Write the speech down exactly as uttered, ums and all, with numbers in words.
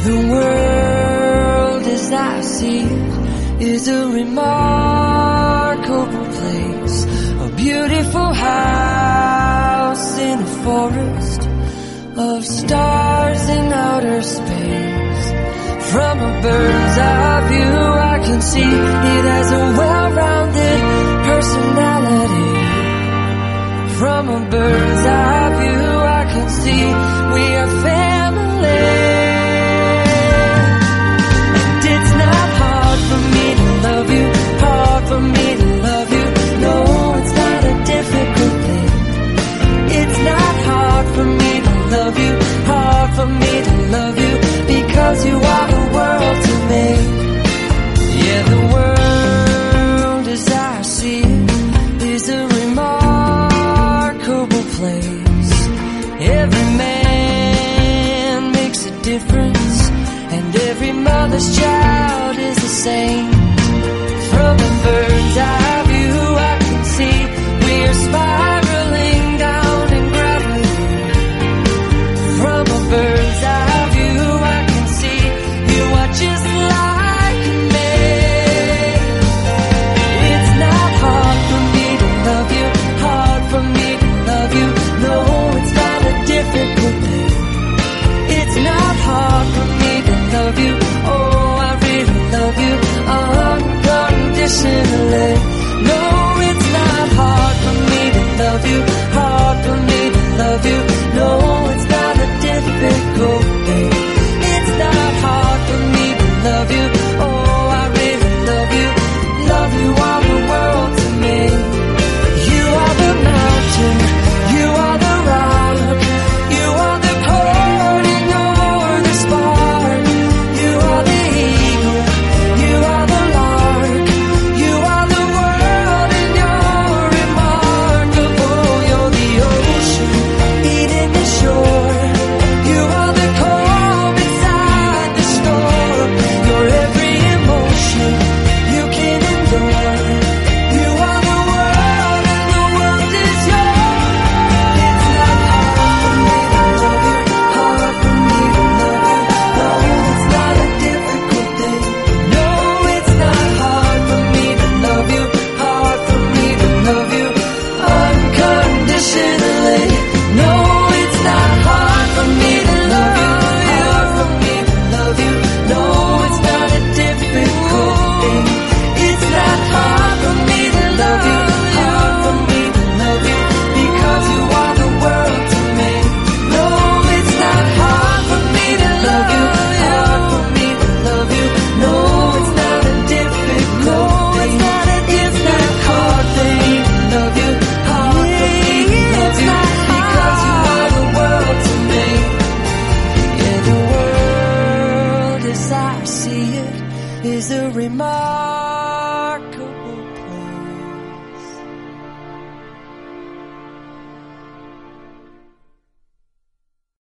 The world as I see it is a remarkable place, a beautiful house in a forest of stars in outer space. From a bird's eye view I can see it has a well-rounded personality. From a bird's eye view I can see we are family. And it's not hard for me to love you, hard for me to love you. No, it's not a difficult thing. It's not hard for me to love you.